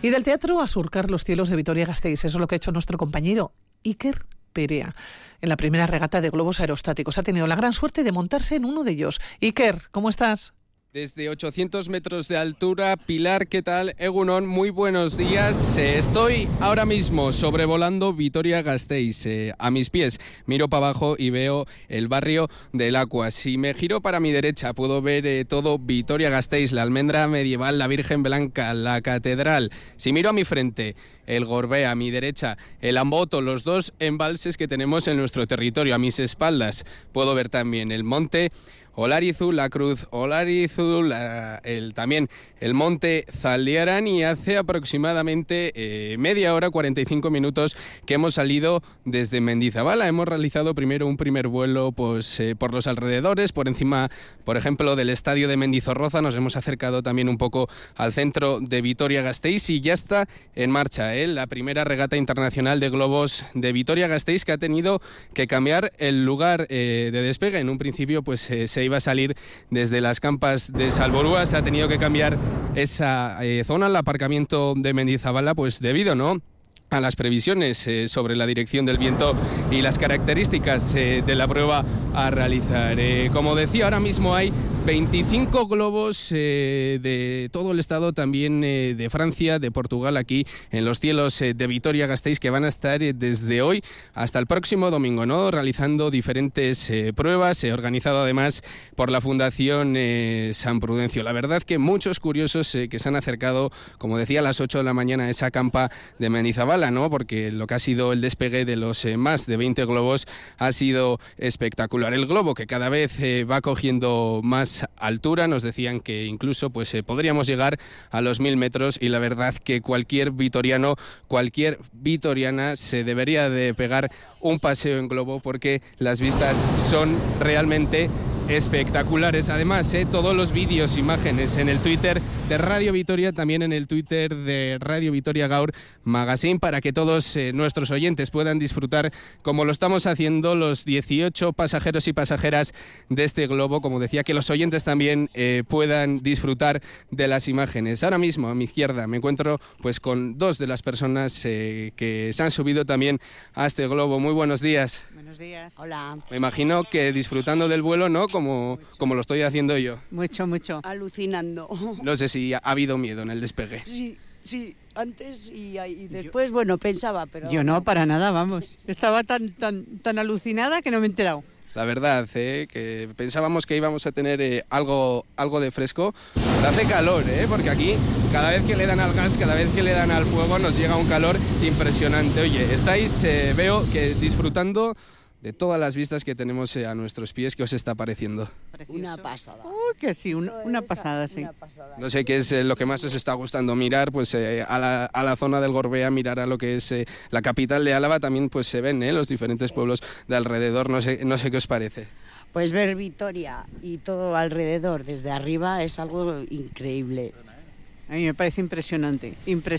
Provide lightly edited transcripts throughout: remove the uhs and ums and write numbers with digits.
Y del teatro a surcar los cielos de Vitoria-Gasteiz. Eso es lo que ha hecho nuestro compañero Iker Perea en la primera regata de globos aerostáticos. Ha tenido la gran suerte de montarse en uno de ellos. Iker, ¿cómo estás? Desde 800 metros de altura, Pilar, ¿qué tal? Egunon, muy buenos días. Estoy ahora mismo sobrevolando Vitoria-Gasteiz. A mis pies miro para abajo y veo el barrio del Aqua. Si me giro para mi derecha puedo ver todo Vitoria-Gasteiz, la almendra medieval, la Virgen Blanca, la catedral. Si miro a mi frente, el Gorbea, a mi derecha, el Amboto, los dos embalses que tenemos en nuestro territorio. A mis espaldas puedo ver también el monte Olarizu, la Cruz Olarizu, también el monte Zaldiaran, y hace aproximadamente media hora, 45 minutos que hemos salido desde Mendizabala. Hemos realizado primero un primer vuelo por los alrededores, por encima, por ejemplo, del estadio de Mendizorroza. Nos hemos acercado también un poco al centro de Vitoria-Gasteiz y ya está en marcha la primera regata internacional de globos de Vitoria-Gasteiz, que ha tenido que cambiar el lugar de despegue. En un principio se iba a salir desde las campas de Salburua, se ha tenido que cambiar esa zona, el aparcamiento de Mendizabala, pues debido, ¿no?, a las previsiones sobre la dirección del viento y las características de la prueba a realizar. Como decía, ahora mismo hay 25 globos de todo el estado, también de Francia, de Portugal, aquí en los cielos de Vitoria-Gasteiz, que van a estar desde hoy hasta el próximo domingo, ¿no?, realizando diferentes pruebas, organizado además por la Fundación San Prudencio. La verdad que muchos curiosos que se han acercado, como decía, a las 8 de la mañana a esa campa de Mendizabala, ¿no?, porque lo que ha sido el despegue de los más de 20 globos ha sido espectacular. El globo, que cada vez va cogiendo más altura, nos decían que incluso podríamos llegar a los 1000 metros, y la verdad que cualquier vitoriano, cualquier vitoriana se debería de pegar un paseo en globo, porque las vistas son realmente espectaculares. Además, todos los vídeos, imágenes en el Twitter de Radio Vitoria, también en el Twitter de Radio Vitoria Gaur Magazine, para que todos nuestros oyentes puedan disfrutar, como lo estamos haciendo los 18 pasajeros y pasajeras de este globo. Como decía, que los oyentes también puedan disfrutar de las imágenes. Ahora mismo a mi izquierda me encuentro con dos de las personas que se han subido también a este globo. Muy buenos días. Buenos días. Hola. Me imagino que disfrutando del vuelo, ¿no?, como lo estoy haciendo yo. Mucho. Alucinando. No sé si ha habido miedo en el despegue. Sí, antes y después, pensaba, pero... Yo no, para nada, vamos. Estaba tan alucinada que no me he enterado. La verdad, que pensábamos que íbamos a tener algo de fresco, pero hace calor, porque aquí cada vez que le dan al gas, cada vez que le dan al fuego, nos llega un calor impresionante. Oye, estáis, veo que disfrutando de todas las vistas que tenemos a nuestros pies. ¿Qué os está pareciendo? Precioso. Una pasada. Que sí, una pasada, sí. No sé qué es lo que más os está gustando mirar, a la zona del Gorbea, mirar a lo que es la capital de Álava. También se ven los diferentes pueblos de alrededor. No sé qué os parece. Pues ver Vitoria y todo alrededor desde arriba es algo increíble. A mí me parece impresionante.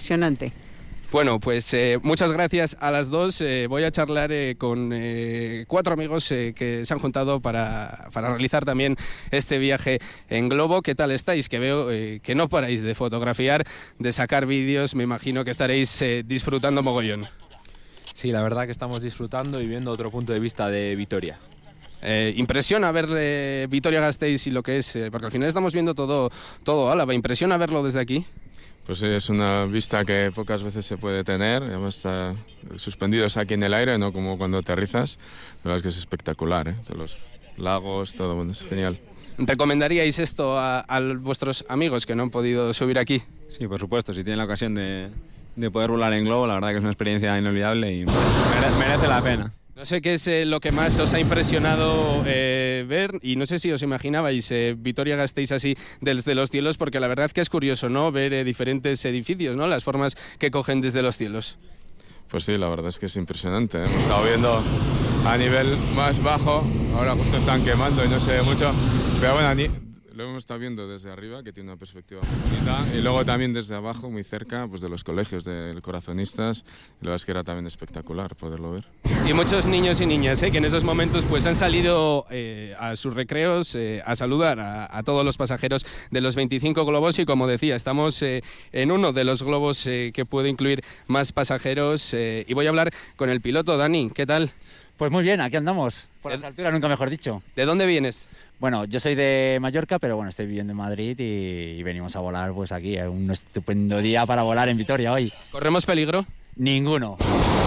Bueno, muchas gracias a las dos. Voy a charlar con 4 amigos que se han juntado para realizar también este viaje en globo. ¿Qué tal estáis? Que veo que no paráis de fotografiar, de sacar vídeos. Me imagino que estaréis disfrutando mogollón. Sí, la verdad que estamos disfrutando y viendo otro punto de vista de Vitoria. Impresiona ver Vitoria-Gasteiz y lo que es, porque al final estamos viendo todo Álava. ¿Impresiona verlo desde aquí? Pues es una vista que pocas veces se puede tener, además está suspendidos aquí en el aire, no como cuando aterrizas. La verdad es que es espectacular, todos los lagos, todo, bueno, es genial. ¿Recomendaríais esto a vuestros amigos que no han podido subir aquí? Sí, por supuesto, si tienen la ocasión de poder volar en globo, la verdad que es una experiencia inolvidable y merece la pena. No sé qué es lo que más os ha impresionado ver, y no sé si os imaginabais Vitoria-Gasteiz así desde los cielos, porque la verdad que es curioso, ¿no?, ver diferentes edificios, ¿no?, las formas que cogen desde los cielos. Pues sí, la verdad es que es impresionante. Hemos estado viendo a nivel más bajo, ahora justo están quemando y no se ve mucho, pero bueno, lo hemos estado viendo desde arriba, que tiene una perspectiva muy bonita, y luego también desde abajo, muy cerca, pues de los colegios de corazonistas, y la verdad es que era también espectacular poderlo ver. Y muchos niños y niñas que en esos momentos pues han salido a sus recreos a saludar a todos los pasajeros de los 25 globos, y como decía, estamos en uno de los globos que puede incluir más pasajeros, y voy a hablar con el piloto. Dani, ¿qué tal? Pues muy bien, aquí andamos, por las alturas, nunca mejor dicho. ¿De dónde vienes? Bueno, yo soy de Mallorca, pero bueno, estoy viviendo en Madrid y venimos a volar pues aquí. Es un estupendo día para volar en Vitoria hoy. ¿Corremos peligro? Ninguno.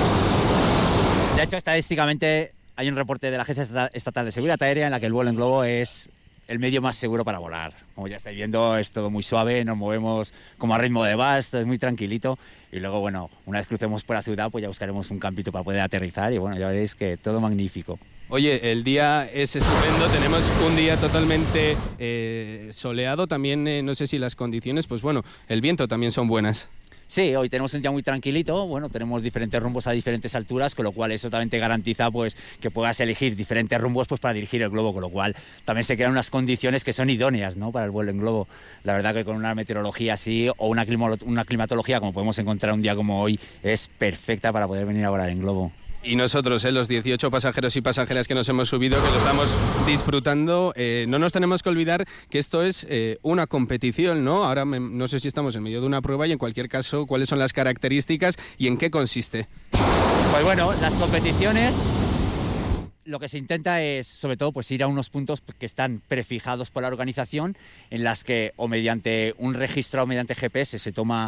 De hecho, estadísticamente hay un reporte de la Agencia Estatal de Seguridad Aérea en la que el vuelo en globo es el medio más seguro para volar. Como ya estáis viendo, es todo muy suave, nos movemos como a ritmo de vals, es muy tranquilito. Y luego, bueno, una vez crucemos por la ciudad, pues ya buscaremos un campito para poder aterrizar y bueno, ya veréis que todo magnífico. Oye, el día es estupendo, tenemos un día totalmente soleado, también no sé si las condiciones, pues bueno, el viento también son buenas. Sí, hoy tenemos un día muy tranquilito, bueno, tenemos diferentes rumbos a diferentes alturas, con lo cual eso también te garantiza pues que puedas elegir diferentes rumbos pues para dirigir el globo, con lo cual también se crean unas condiciones que son idóneas, ¿no?, para el vuelo en globo. La verdad que con una meteorología así o una climatología como podemos encontrar un día como hoy es perfecta para poder venir a volar en globo. Y nosotros, los 18 pasajeros y pasajeras que nos hemos subido, que lo estamos disfrutando, no nos tenemos que olvidar que esto es una competición, ¿no? Ahora no sé si estamos en medio de una prueba y en cualquier caso, ¿cuáles son las características y en qué consiste? Pues bueno, las competiciones, lo que se intenta es, sobre todo, pues ir a unos puntos que están prefijados por la organización, en las que o mediante un registro o mediante GPS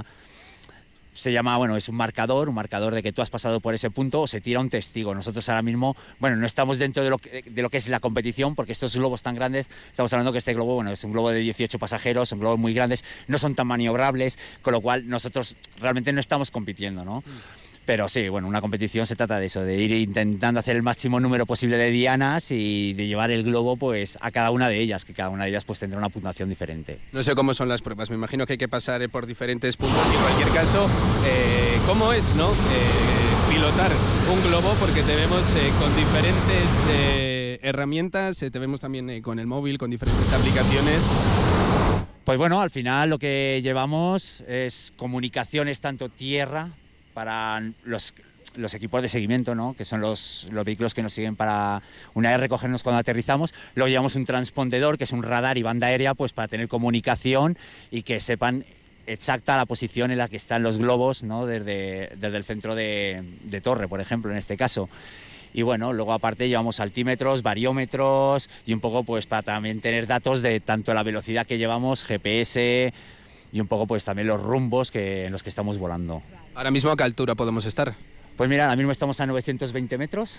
se llama, bueno, es un marcador de que tú has pasado por ese punto o se tira un testigo. Nosotros ahora mismo, bueno, no estamos dentro de lo que es la competición, porque estos globos tan grandes, estamos hablando que este globo, bueno, es un globo de 18 pasajeros, son globos muy grandes, no son tan maniobrables, con lo cual nosotros realmente no estamos compitiendo, ¿no? Pero sí, bueno, una competición se trata de eso, de ir intentando hacer el máximo número posible de dianas y de llevar el globo pues a cada una de ellas, que cada una de ellas pues tendrá una puntuación diferente. No sé cómo son las pruebas, me imagino que hay que pasar por diferentes puntos y en cualquier caso, ¿cómo es, no? Pilotar un globo, porque te vemos con diferentes herramientas, te vemos también con el móvil, con diferentes aplicaciones. Pues bueno, al final lo que llevamos es comunicaciones tanto tierra, para los equipos de seguimiento, ¿no?, que son los vehículos que nos siguen para una vez recogernos cuando aterrizamos. Luego llevamos un transpondedor, que es un radar y banda aérea, pues para tener comunicación y que sepan exacta la posición en la que están los globos, ¿no?, desde el centro de torre, por ejemplo, en este caso. Y bueno, luego aparte llevamos altímetros, variómetros y un poco pues para también tener datos de tanto la velocidad que llevamos, GPS y un poco pues también los rumbos en los que estamos volando. Ahora mismo, ¿a qué altura podemos estar? Pues mira, ahora mismo estamos a 920 metros.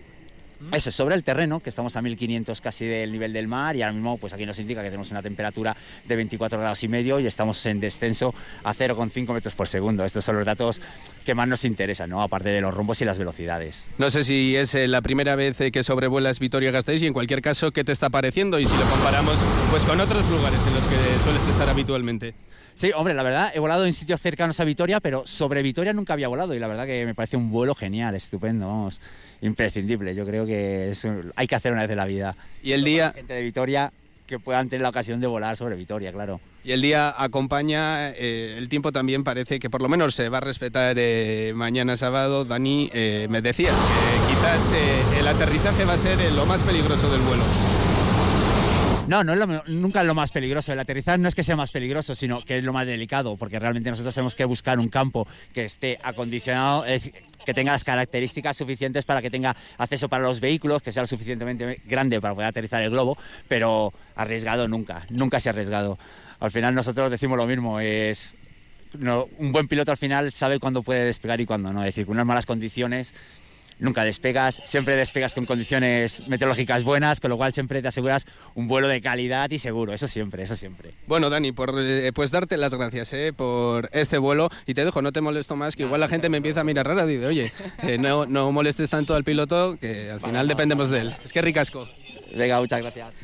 Eso es sobre el terreno, que estamos a 1500 casi del nivel del mar, y ahora mismo pues aquí nos indica que tenemos una temperatura de 24 grados y medio y estamos en descenso a 0,5 metros por segundo. Estos son los datos que más nos interesan, ¿no?, aparte de los rumbos y las velocidades. No sé si es la primera vez que sobrevuelas Vitoria-Gasteiz y en cualquier caso, ¿qué te está pareciendo? Y si lo comparamos pues con otros lugares en los que sueles estar habitualmente. Sí, hombre, la verdad, he volado en sitios cercanos a Vitoria, pero sobre Vitoria nunca había volado y la verdad que me parece un vuelo genial, estupendo, vamos, imprescindible. Yo creo que hay que hacer una vez en la vida. Y el día... La gente de Vitoria que puedan tener la ocasión de volar sobre Vitoria, claro. Y el día acompaña, el tiempo también parece que por lo menos se va a respetar mañana sábado. Dani, me decías que quizás el aterrizaje va a ser lo más peligroso del vuelo. No, nunca es lo más peligroso. El aterrizar no es que sea más peligroso, sino que es lo más delicado, porque realmente nosotros tenemos que buscar un campo que esté acondicionado, que tenga las características suficientes para que tenga acceso para los vehículos, que sea lo suficientemente grande para poder aterrizar el globo, pero arriesgado nunca se ha arriesgado. Al final nosotros decimos lo mismo, un buen piloto al final sabe cuándo puede despegar y cuándo no, es decir, con unas malas condiciones nunca despegas, siempre despegas con condiciones meteorológicas buenas, con lo cual siempre te aseguras un vuelo de calidad y seguro, eso siempre. Bueno, Dani, pues darte las gracias por este vuelo y te dejo, no te molesto más, que igual la gente me empieza a mirar raro y dice, oye, no molestes tanto al piloto, que al final dependemos de él. Es que ricasco. Venga, muchas gracias.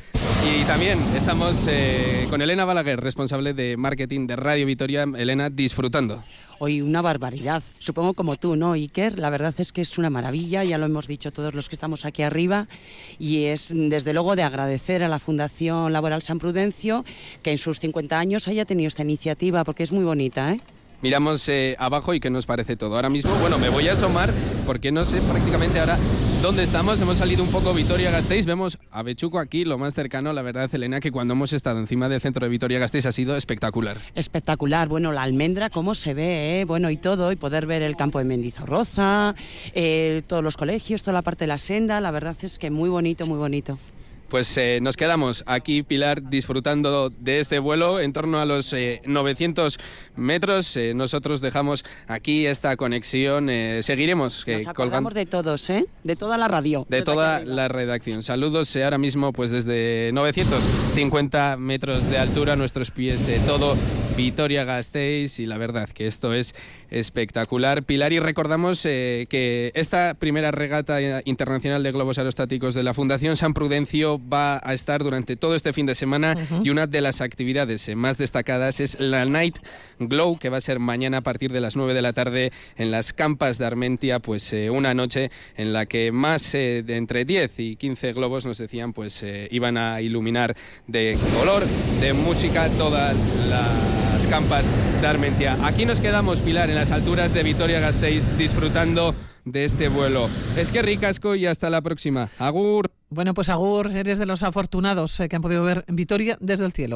Y también estamos con Elena Balaguer, responsable de marketing de Radio Vitoria. Elena, disfrutando. Hoy una barbaridad, supongo como tú, ¿no, Iker? La verdad es que es una maravilla, ya lo hemos dicho todos los que estamos aquí arriba, y es desde luego de agradecer a la Fundación Laboral San Prudencio que en sus 50 años haya tenido esta iniciativa, porque es muy bonita, ¿eh? Miramos abajo y qué nos parece todo. Ahora mismo, bueno, me voy a asomar porque no sé prácticamente ahora dónde estamos. Hemos salido un poco Vitoria-Gasteiz. Vemos a Bechuco aquí, lo más cercano. La verdad, Elena, que cuando hemos estado encima del centro de Vitoria-Gasteiz ha sido espectacular. Espectacular. Bueno, la almendra, cómo se ve, ¿eh? Bueno, y todo. Y poder ver el campo de Mendizorroza, todos los colegios, toda la parte de la senda. La verdad es que muy bonito, muy bonito. Pues nos quedamos aquí, Pilar, disfrutando de este vuelo en torno a los 900 metros. Nosotros dejamos aquí esta conexión. Seguiremos Nos acordamos de todos, ¿eh? De toda la radio. De toda la redacción. Saludos ahora mismo pues desde 950 metros de altura, a nuestros pies todo Vitoria-Gasteiz, y la verdad que esto es espectacular. Pilar, y recordamos que esta primera regata internacional de globos aerostáticos de la Fundación San Prudencio va a estar durante todo este fin de semana, y una de las actividades más destacadas es la Night Glow, que va a ser mañana a partir de las 9 de la tarde en las Campas de Armentia, pues una noche en la que más de entre 10 y 15 globos, nos decían, pues iban a iluminar de color, de música, todas las Campas de Armentia. Aquí nos quedamos, Pilar, en las alturas de Vitoria-Gasteiz, disfrutando de este vuelo. Es que ricasco y hasta la próxima. Agur. Bueno, pues agur, eres de los afortunados que han podido ver Vitoria desde el cielo.